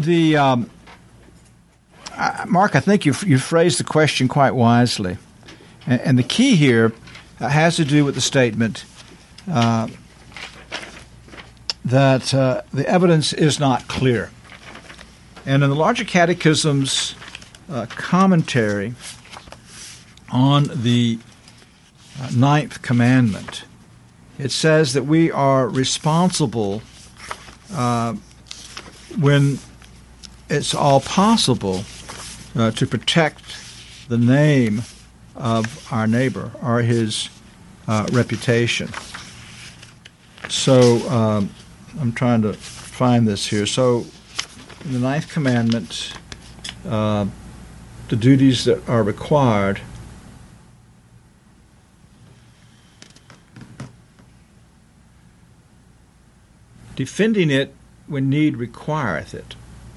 Mark, I think you phrased the question quite wisely. And the key here has to do with the statement that the evidence is not clear. And in the Larger Catechism's commentary on the Ninth Commandment, it says that we are responsible when it's all possible to protect the name of our neighbor or his reputation. So I'm trying to find this here. So in the Ninth Commandment, the duties that are required defending it when need requireth it.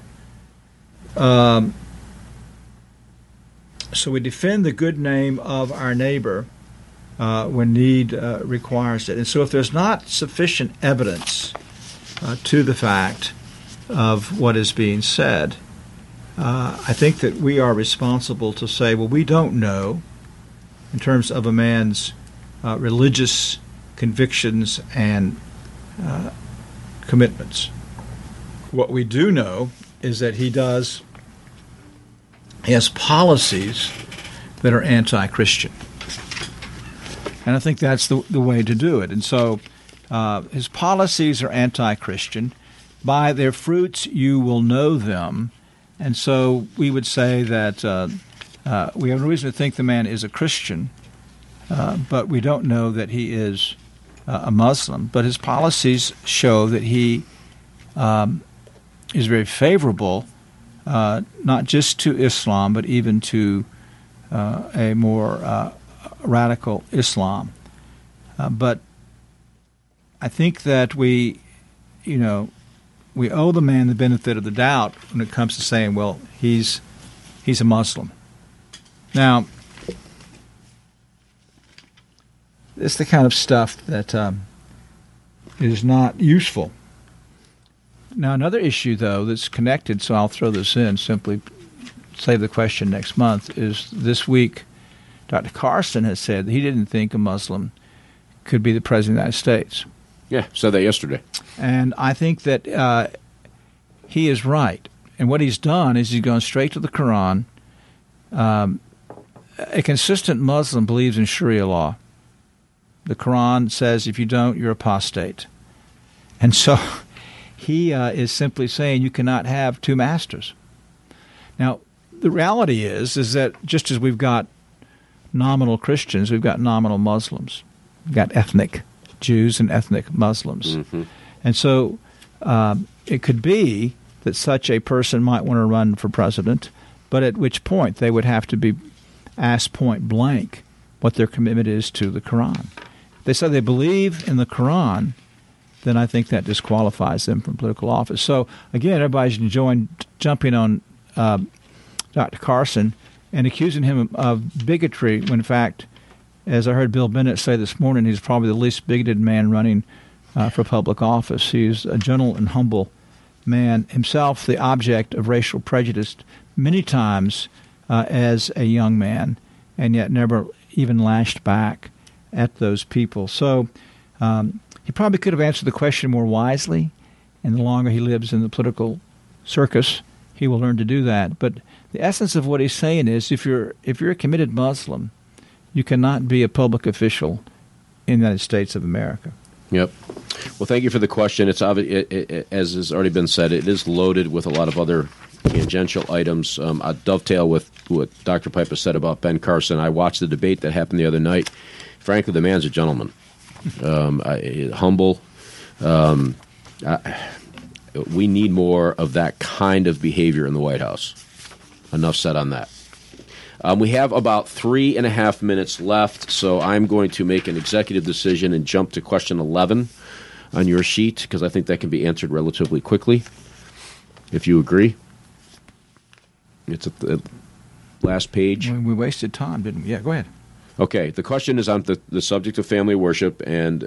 So we defend the good name of our neighbor when need requires it. And so if there's not sufficient evidence to the fact of what is being said, I think that we are responsible to say, well, we don't know in terms of a man's religious convictions and commitments. What we do know is that he has policies that are anti-Christian. And I think that's the way to do it. And so his policies are anti-Christian. By their fruits you will know them. And so we would say that we have no reason to think the man is a Christian, but we don't know that he is a Muslim. But his policies show that he is very favorable not just to Islam, but even to a more radical Islam. But I think that we owe the man the benefit of the doubt when it comes to saying, well, he's a Muslim. Now, it's the kind of stuff that is not useful. Now, another issue, though, that's connected, so I'll throw this in, simply save the question next month, is this week Dr. Carson has said that he didn't think a Muslim could be the President of the United States. Yeah, said that yesterday. And I think that he is right. And what he's done is he's gone straight to the Quran, a consistent Muslim believes in Sharia law. The Quran says if you don't, you're apostate. And so he is simply saying you cannot have two masters. Now, the reality is that just as we've got nominal Christians, we've got nominal Muslims. We've got ethnic Jews and ethnic Muslims. Mm-hmm. And so it could be that such a person might want to run for president, but at which point they would have to be asked point blank what their commitment is to the Quran. If they say they believe in the Quran, then I think that disqualifies them from political office. So, again, everybody's enjoying jumping on Dr. Carson and accusing him of bigotry when, in fact, as I heard Bill Bennett say this morning, he's probably the least bigoted man running for public office. He's a gentle and humble man, himself the object of racial prejudice many times as a young man, and yet never even lashed back at those people. So he probably could have answered the question more wisely, and the longer he lives in the political circus, he will learn to do that. But the essence of what he's saying is if you're a committed Muslim, you cannot be a public official in the United States of America. Yep. Well, thank you for the question. It's obvious, as has already been said, it is loaded with a lot of other tangential items. I dovetail with what Dr. Pipa said about Ben Carson. I watched the debate that happened the other night. Frankly, the man's a gentleman, humble. We need more of that kind of behavior in the White House. Enough said on that. We have about 3.5 minutes left, so I'm going to make an executive decision and jump to question 11 on your sheet, because I think that can be answered relatively quickly, if you agree. It's at the last page. We wasted time, didn't we? Yeah, go ahead. Okay, the question is on the subject of family worship, and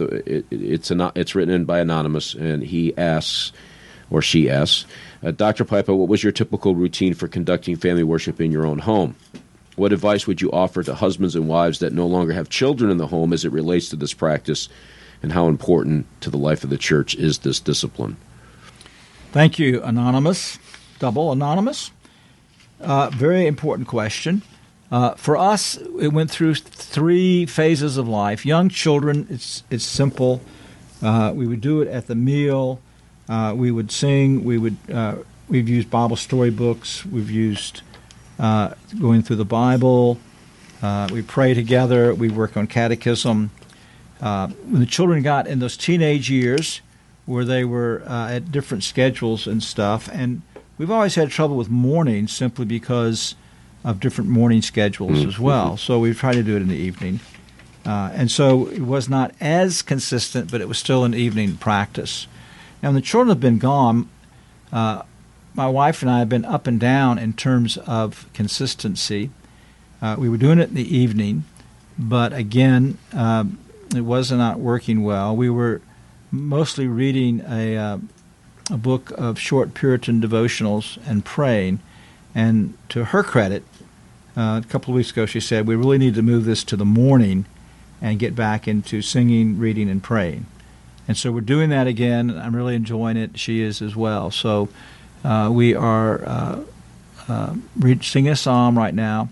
it's written in by Anonymous, and he asks, or she asks, Dr. Pipa, what was your typical routine for conducting family worship in your own home? What advice would you offer to husbands and wives that no longer have children in the home as it relates to this practice, and how important to the life of the church is this discipline? Thank you, Anonymous. Double Anonymous. Very important question. For us, it went through 3 phases of life. Young children, it's simple. We would do it at the meal. We would sing. We've used Bible storybooks. We've used going through the Bible. We pray together. We work on catechism. When the children got in those teenage years, where they were at different schedules and stuff, and we've always had trouble with mornings simply because of different morning schedules as well. So we've tried to do it in the evening. And so it was not as consistent, but it was still an evening practice. Now, when the children have been gone, my wife and I have been up and down in terms of consistency. We were doing it in the evening, but again, it was not working well. We were mostly reading a book of short Puritan devotionals and praying. And to her credit, a couple of weeks ago she said, we really need to move this to the morning and get back into singing, reading, and praying. And so we're doing that again. I'm really enjoying it. She is as well. So we are singing a psalm right now,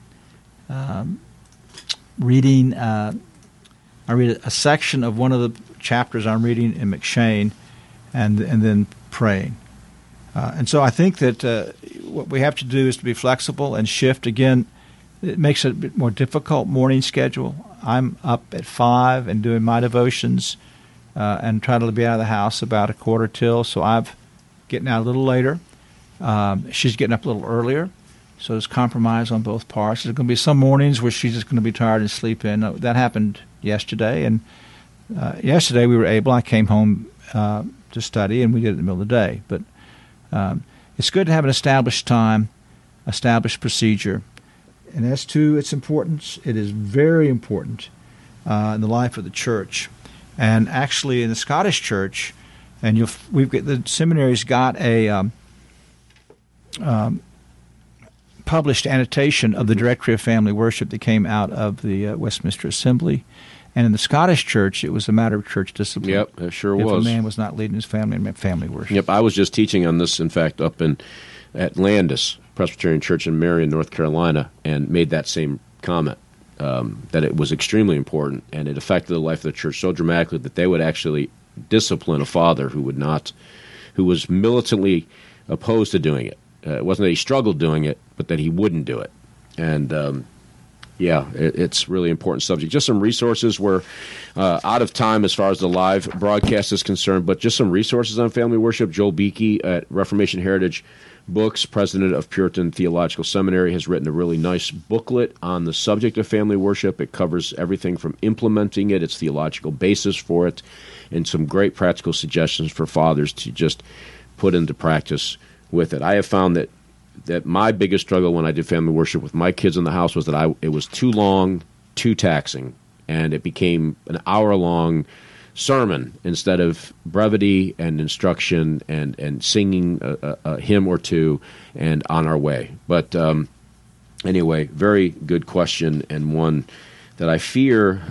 reading. I read a section of one of the chapters I'm reading in McShane, and then praying. And so I think that what we have to do is to be flexible and shift. Again, it makes it a bit more difficult morning schedule. I'm up at 5 and doing my devotions and trying to be out of the house about 1:45, so I'm getting out a little later. She's getting up a little earlier, so there's compromise on both parts. There's going to be some mornings where she's just going to be tired and sleep in. That happened yesterday, and yesterday we were able. I came home to study, and we did it in the middle of the day. But it's good to have an established time, established procedure. And as to its importance, it is very important in the life of the church. And actually, in the Scottish Church, and the seminary's got a published annotation of the Directory of Family Worship that came out of the Westminster Assembly. And in the Scottish Church, it was a matter of church discipline. Yep, it sure was. If a man was not leading his family, it meant family worship. Yep, I was just teaching on this, in fact, up at Landis, Presbyterian Church in Marion, North Carolina, and made that same comment, that it was extremely important, and it affected the life of the church so dramatically that they would actually discipline a father who was militantly opposed to doing it. It wasn't that he struggled doing it, but that he wouldn't do it. And it's really important subject. Just some resources. We're out of time as far as the live broadcast is concerned, but just some resources on family worship. Joel Beakey at Reformation Heritage Books, president of Puritan Theological Seminary, has written a really nice booklet on the subject of family worship. It covers everything from implementing it, its theological basis for it, and some great practical suggestions for fathers to just put into practice with it. I have found that my biggest struggle when I did family worship with my kids in the house was that it was too long, too taxing, and it became an hour-long sermon instead of brevity and instruction and singing a hymn or two and on our way. But anyway, very good question, and one that I fear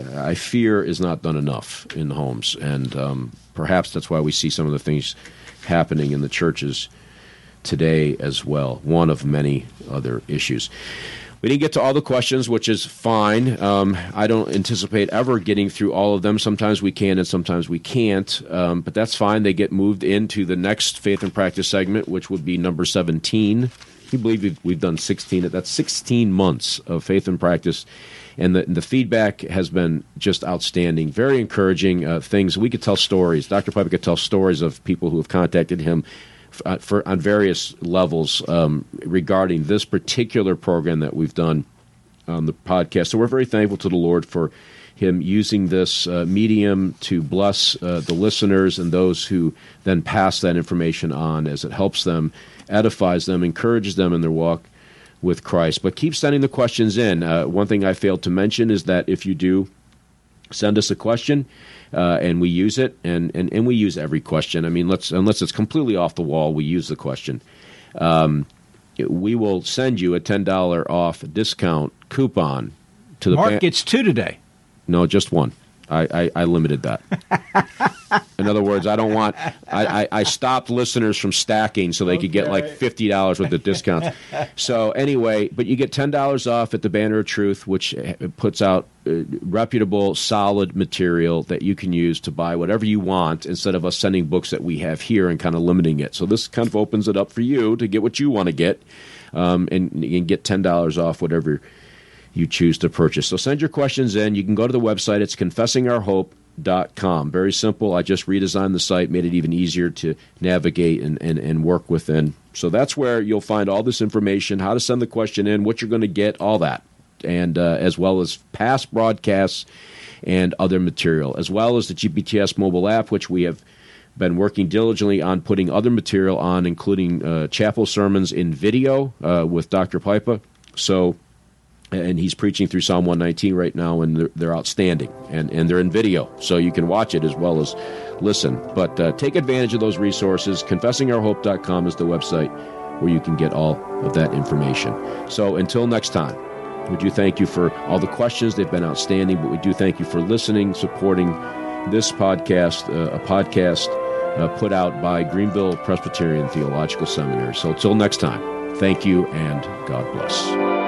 is not done enough in the homes, and perhaps that's why we see some of the things happening in the churches today as well. One of many other issues. We didn't get to all the questions, which is fine. I don't anticipate ever getting through all of them. Sometimes we can and sometimes we can't, but that's fine. They get moved into the next Faith and Practice segment, which would be number 17. You believe we've done 16. That's 16 months of Faith and Practice, and the feedback has been just outstanding, very encouraging things. We could tell stories. Dr. Piper could tell stories of people who have contacted him on various levels regarding this particular program that we've done on the podcast. So we're very thankful to the Lord for him using this medium to bless the listeners and those who then pass that information on as it helps them, edifies them, encourages them in their walk with Christ. But keep sending the questions in. One thing I failed to mention is that if you do send us a question, and we use it, and we use every question. I mean, unless it's completely off the wall, we use the question. We will send you a $10 off discount coupon to the Mark gets two today. No, just one. I limited that. In other words, I don't want. I stopped listeners from stacking so they could get like $50 worth of discounts. So anyway, but you get $10 off at the Banner of Truth, which puts out reputable, solid material that you can use to buy whatever you want instead of us sending books that we have here and kind of limiting it. So this kind of opens it up for you to get what you want to get, and you can get $10 off whatever you choose to purchase. So send your questions in. You can go to the website. It's confessingourhope.com. Very simple. I just redesigned the site, made it even easier to navigate and work within. So that's where you'll find all this information, how to send the question in, what you're going to get, all that, and as well as past broadcasts and other material, as well as the GBTS mobile app, which we have been working diligently on putting other material on, including chapel sermons in video with Dr. Piper. And he's preaching through Psalm 119 right now, and they're outstanding, and they're in video, so you can watch it as well as listen. But take advantage of those resources. ConfessingOurHope.com is the website where you can get all of that information. So until next time, we do thank you for all the questions. They've been outstanding, but we do thank you for listening, supporting this podcast, a podcast put out by Greenville Presbyterian Theological Seminary. So until next time, thank you, and God bless.